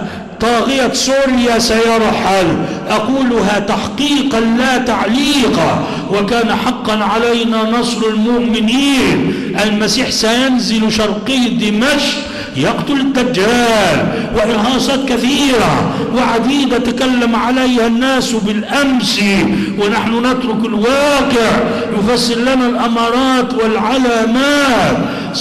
طاغية سوريا سيرحل أقولها تحقيقا لا تعليقا، وكان حقا علينا نصر المؤمنين. المسيح سينزل شرقي دمشق يقتل الدجال، وإرهاصات كثيرة وعديدة تكلم عليها الناس بالأمس، ونحن نترك الواقع يفسر لنا الأمارات والعلامات.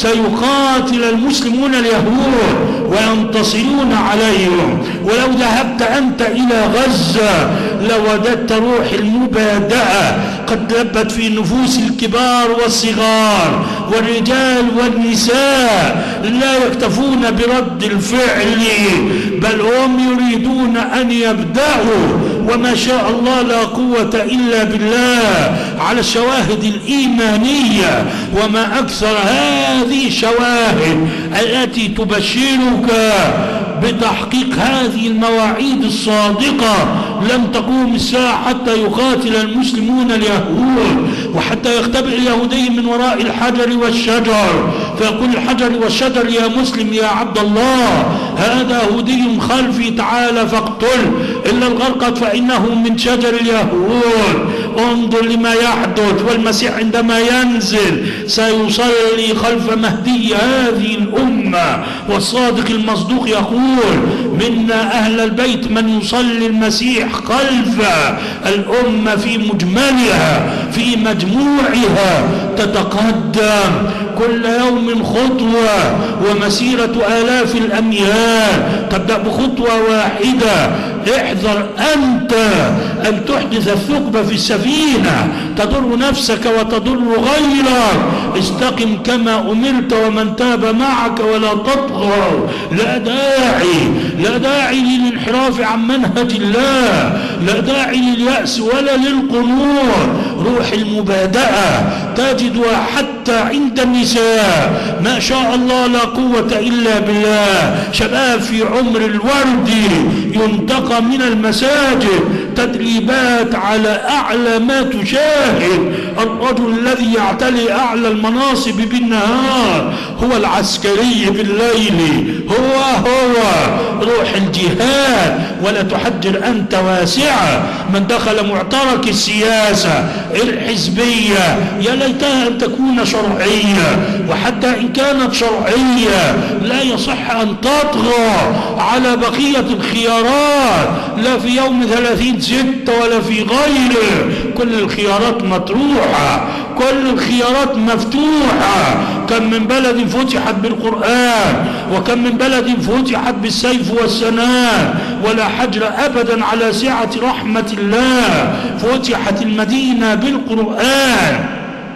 سيقاتل المسلمون اليهود وينتصرون عليهم. ولو ذهبت أنت إلى غزة لوجدت روح المبادئة قد دبت في نفوس الكبار والصغار والرجال والنساء، لا يكتفون برد الفعل بل هم يريدون أن يبدأوا، وما شاء الله لا قوة إلا بالله، على الشواهد الإيمانية. وما أكثر هذه الشواهد التي تبشرك بتحقيق هذه المواعيد الصادقة. لم تقوم الساعة حتى يقاتل المسلمون اليهود، وحتى يختبئ اليهودي من وراء الحجر والشجر، فيقول الحجر والشجر: يا مسلم يا عبد الله، هذا يهودي خلفي تعالى فاقتل، إلا الغرقد فإنه من شجر اليهود. انظر لما يحدث. والمسيح عندما ينزل سيصلي خلف مهدي هذه الأمة، والصادق المصدوق يقول: منا أهل البيت من يصلي المسيح خلف الأمة في مجملها في مجموعها، تتقدم كل يوم خطوة ومسيرة آلاف الأميال. تبدأ ابدأ بخطوة واحدة. احذر أنت أن تحدث الثقب في السفينة تضر نفسك وتضر غيرك. استقم كما أمرت ومن تاب معك ولا تطغوا. لا داعي لا داعي للانحراف عن منهج الله، لا داعي لليأس ولا للقنوط. روح المبادئة تجدها حتى عند النساء، ما شاء الله لا قوة إلا بالله. شباب في عمر الورد ينتقى من المساجد تدريبات على أعلى ما تشاهد. الرجل الذي يعتلي أعلى المناصب بالنهار هو العسكري بالليل، هو هو روح الجهاد. ولا تحجر أنت واسعة. من دخل معترك السياسة الحزبية يا ليتها أن تكون شرعية، وحتى إن كانت شرعية لا يصح أن تطغى على بقية الخيارات، لا في يوم ثلاثين ستة ولا في غيره. كل الخيارات مطروحة، كل الخيارات مفتوحة. كم من بلد فتحت بالقرآن، وكم من بلد فتحت بالسيف والسنان، ولا حجر أبدا على سعة رحمة الله. فتحت المدينة بالقرآن،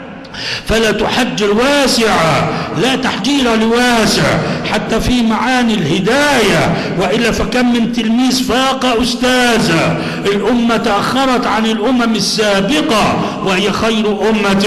فلا تحجر واسعة، لا تحجير لواسع حتى في معاني الهداية. وإلا فكم من تلميذ فاق أستاذا. الأمة تأخرت عن الأمم السابقة وهي خير أمة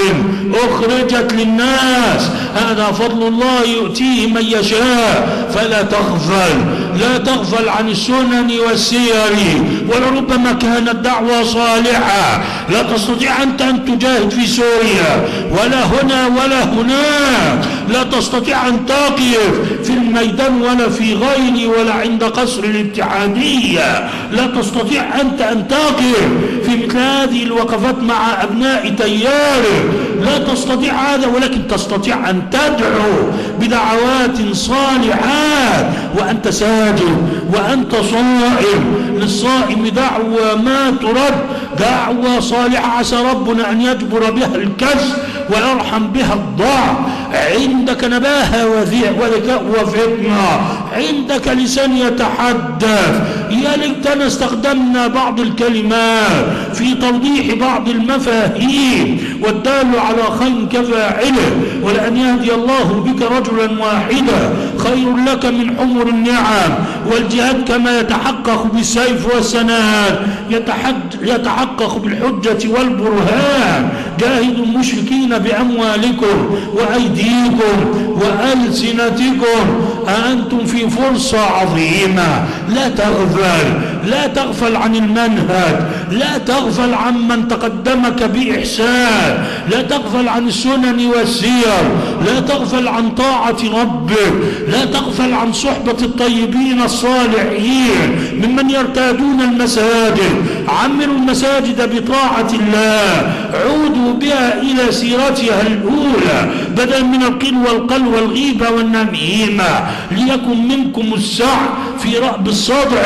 أخرجت للناس. هذا فضل الله يؤتيه من يشاء. فلا تغفل لا تغفل عن السنن والسير. ولربما كانت دعوة صالحة، لا تستطيع أنت أن تجاهد في سوريا ولا هنا ولا هناك، لا تستطيع أن تقف في الميدان ولا في غيره ولا عند قصر الاتحادية. لا تستطيع أنت أن تقف في مثل هذه الوقفات مع أبناء تيارك، لا تستطيع هذا، ولكن تستطيع أن تدعو بدعوات صالحات وأنت ساجد وأنت صائم. للصائم دعوة ما ترد، دعوة صالحة عسى ربنا أن يجبر بها الكسر ويرحم بها الضعف. عندك نباهة وذكاء وفطنة، عندك لسان يتحدث. يا ليتنا استخدمنا بعض الكلمات في توضيح بعض المفاهيم، والدال على خير كفاعله. ولأن يهدي الله بك رجلا واحدا خير لك من حمر النعم. والجهاد كما يتحقق بالسيف والسنان يتحقق بالحجة والبرهان. جاهدوا المشركين بأموالكم وأيديكم وألسنتكم، أنتم في فرصة عظيمة. لا تغفل لا تغفل عن المنهج، لا تغفل عن من تقدمك بإحسان، لا تغفل عن السنن والسير، لا تغفل عن طاعة ربك، لا تغفل عن صحبة الطيبين الصالحين ممن يرتادون المساجد. عمروا المساجد بطاعة الله، عودوا بها إلى سيرتها الأولى بدلا من القل والقل والغيبة والنميمة. ليكن منكم السعي في رأب الصدع.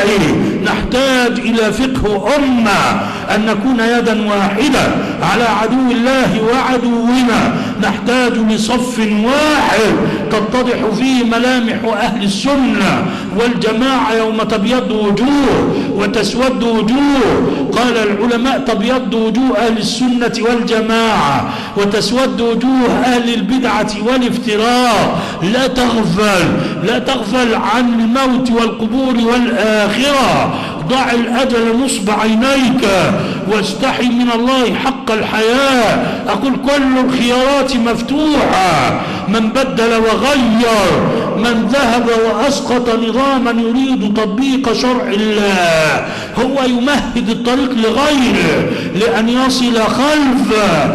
نحتاج إلى فقه أمة، أن نكون يدا واحدة على عدو الله وعدونا. نحتاج لصف واحد تتضح فيه ملامح أهل السنة والجماعة يوم تبيض وجوه وتسود وجوه. قال العلماء تبيض وجوه أهل السنة والجماعة وتسود وجوه أهل البدعة والافتراء. لا تغفل لا تغفل عن الموت والقبور والآخرة. ضع الأجل نصب عينيك واستحي من الله حق الحياة. أقول كل الخيارات مفتوحة. من بدل وغير، من ذهب وأسقط نظاما يريد تطبيق شرع الله هو يمهد الطريق لغيره لأن يصل خلفه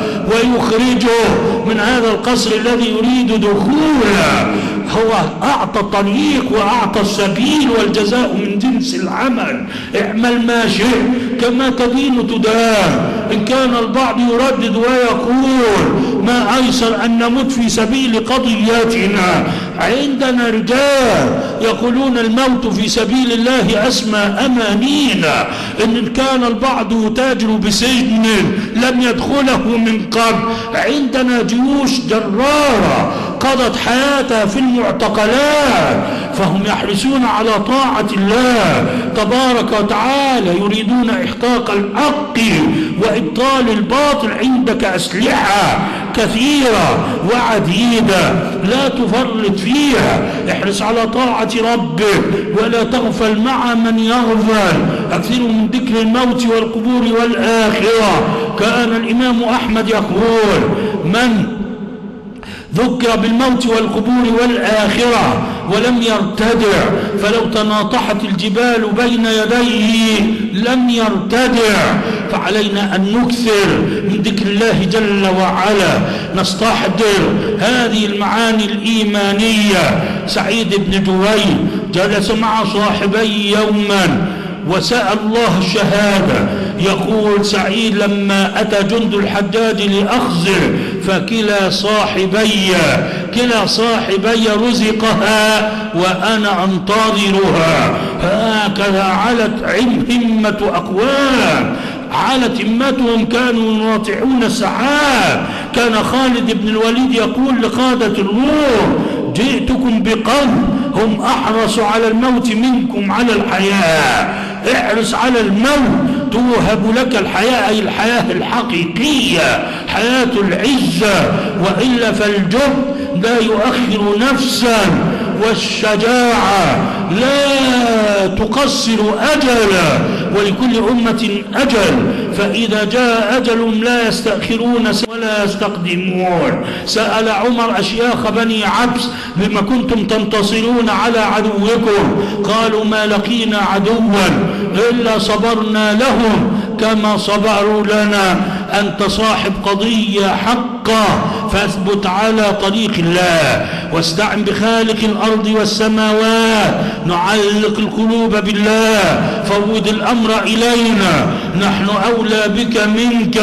ويخرجه من هذا القصر الذي يريد دخوله. هو أعطى الطريق وأعطى السبيل والجزاء من جنس العمل. اعمل ما شئت كما تدين تدان. إن كان البعض يردد ويقول ما أيسر أن نموت في سبيل قضيتنا، عندنا رجال يقولون الموت في سبيل الله أسمى أمانينا. إن كان البعض يتاجر بسجن لم يدخله من قبل، عندنا جيوش جرارة قضت حياتها في المعتقلات. فهم يحرصون على طاعة الله تبارك وتعالى، يريدون إحقاق الحق وإبطال الباطل. عندك أسلحة كثيرة وعديدة لا تفرط فيها. احرص على طاعة ربك ولا تغفل مع من يغفل. أكثروا من ذكر الموت والقبور والآخرة. كان الإمام أحمد يقول: من ذكر بالموت والقبور والآخرة ولم يرتدع فلو تناطحت الجبال بين يديه لم يرتدع. فعلينا أن نكثر من ذكر الله جل وعلا، نستحضر هذه المعاني الإيمانية. سعيد بن جبير جلس مع صاحبي يوما وسأل الله الشهادة. يقول سعيد: لما أتى جند الحجاج لأخزر فكلا صاحبي كلا صاحبي رزقها وأنا أنتظرها. هكذا علت همة أقوام، علت همتهم، كانوا يناطحون السحاب. كان خالد بن الوليد يقول لقادة الروم: جئتكم بقوم هم أحرص على الموت منكم على الحياة. احرص على الموت توهب لك الحياة، أي الحياة الحقيقية، حياة العزة، وإلا فالجب لا يؤخر نفسا، والشجاعة لا تقصر أجلا، ولكل أمة أجل، فإذا جاء أجل لا يستأخرون ولا يستقدمون. سأل عمر أشياخ بني عبس: بما كنتم تنتصرون على عدوكم؟ قالوا: ما لقينا عدوا إلا صبرنا لهم كما صبروا لنا. أنت صاحب قضية حقة، فاثبت على طريق الله واستعن بخالق الأرض والسماوات. نعلق القلوب بالله، فوض الأمر إلينا، نحن أولى بك منك.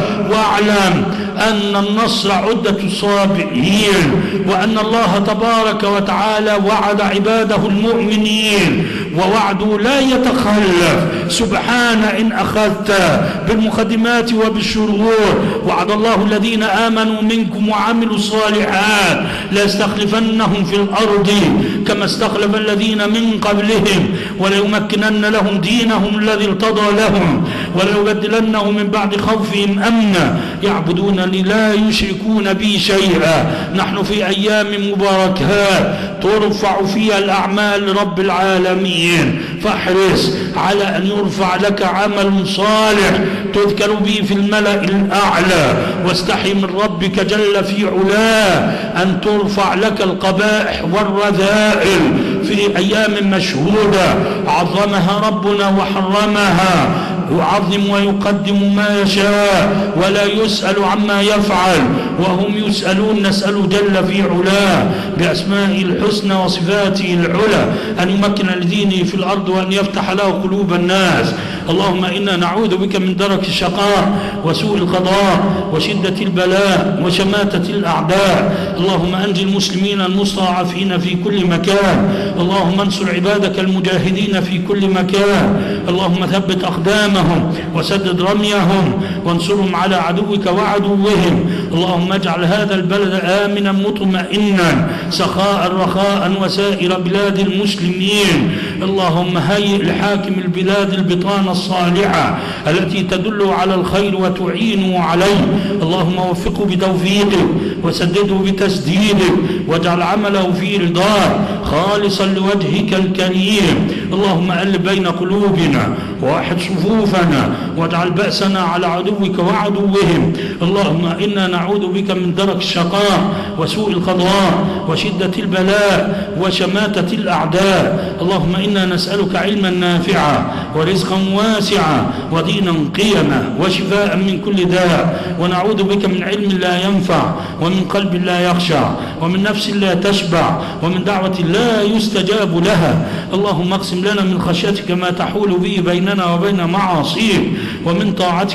واعلم أن النصر عدة الصابرين، وأن الله تبارك وتعالى وعد عباده المؤمنين، ووعده لا يتخلف سبحان إن أخذت بالمقدمات وبالشرور. وعد الله الذين آمنوا منكم وعملوا الصالحات ليستخلفنهم في الأرض كما استخلف الذين من قبلهم وليمكنن لهم دينهم الذي ارتضى لهم وليبدلنهم من بعد خوفهم أمنا يعبدونني لا يشركون بي شيئا. نحن في أيام مباركات ترفع فيها الأعمال لرب العالمين، فاحرص على أن يرفع لك عمل صالح تذكر به في الملأ الأعلى، واستحي من ربك جل في علاه أن ترفع لك القبائح والرذائل في أيام مشهودة عظمها ربنا وحرمها، يعظم ويقدم ما يشاء ولا يسأل عما يفعل وهم يسألون. نسأل جل في علاه بأسمائه الحسنى وصفاته العلى أن يمكن لدينه في الأرض وأن يفتح له قلوب الناس. اللهم إنا نعوذ بك من درك الشقاء وسوء القضاء وشدة البلاء وشماتة الأعداء. اللهم أنجي المسلمين المستضعفين في كل مكان. اللهم انصر عبادك المجاهدين في كل مكان. اللهم ثبت أقدامهم وسدد رميهم وانصرهم على عدوك وعدوهم. اللهم اجعل هذا البلد آمنا مطمئنا سخاء رخاء وسائر بلاد المسلمين. اللهم هيئ لحاكم البلاد البطانة الصالحة التي تدل على الخير وتعينه عليه. اللهم وفقه بتوفيقك وسدده بتسديدك واجعل عمله في رضاك خالصا لوجهك الكريم. اللهم ألف بين قلوبنا ووحد صفوفنا واجعل بأسنا على عدوك وعدوهم. اللهم إنا نعوذ بك من درك الشقاء وسوء القضاء وشدة البلاء وشماتة الأعداء. اللهم إنا نسألك علما نافعا ورزقا واسعا ودينا قيما وشفاء من كل داء، ونعوذ بك من علم لا ينفع ومن قلب لا يخشع ومن نفس لا تشبع ومن دعوة لا يستجاب لها. اللهم اقسم لنا من خشيتك ما تحول به بيننا وبين معاصيك ومن طاعتك ما تبلغنا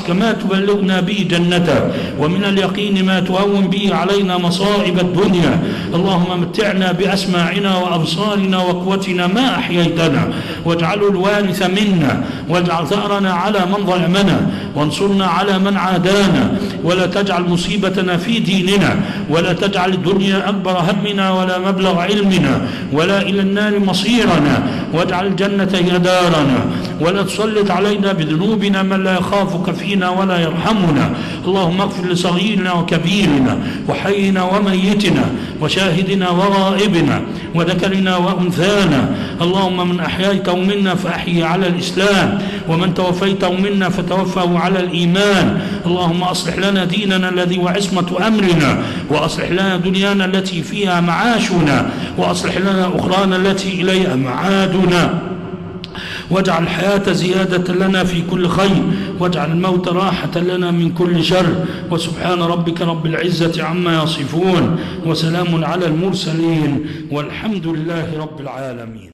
تبلغنا به جنتك، ومن اليقين ما تهون به علينا مصائب الدنيا. اللهم متعنا بأسماعنا وأبصارنا وقوتنا ما أحييتنا، واجعله الوارث منا، واجعل ثأرنا على من ظلمنا، وانصرنا على من عادانا، ولا تجعل مصيبتنا في ديننا، ولا تجعل الدنيا أكبر همنا ولا مبلغ علمنا ولا إلى النار مصيرنا، واجعل الجنة هي دارنا، ولا تسلط علينا بذنوبنا من لا يخافك فينا ولا يرحمنا. اللهم اغفر لصغيرنا وكبيرنا وحينا وميتنا وشاهدنا وغائبنا وذكرنا وأنثانا. اللهم من أحييته منا فأحيي على الإسلام، ومن توفيته منا فتوفه على الإيمان. اللهم أصلح لنا ديننا الذي وعصمة أمرنا، وأصلح لنا دنيانا التي فيها معاشنا، وأصلح لنا أخرانا التي إليها معادنا، واجعل الحياة زيادة لنا في كل خير، واجعل الموت راحة لنا من كل شر. وسبحان ربك رب العزة عما يصفون، وسلام على المرسلين، والحمد لله رب العالمين.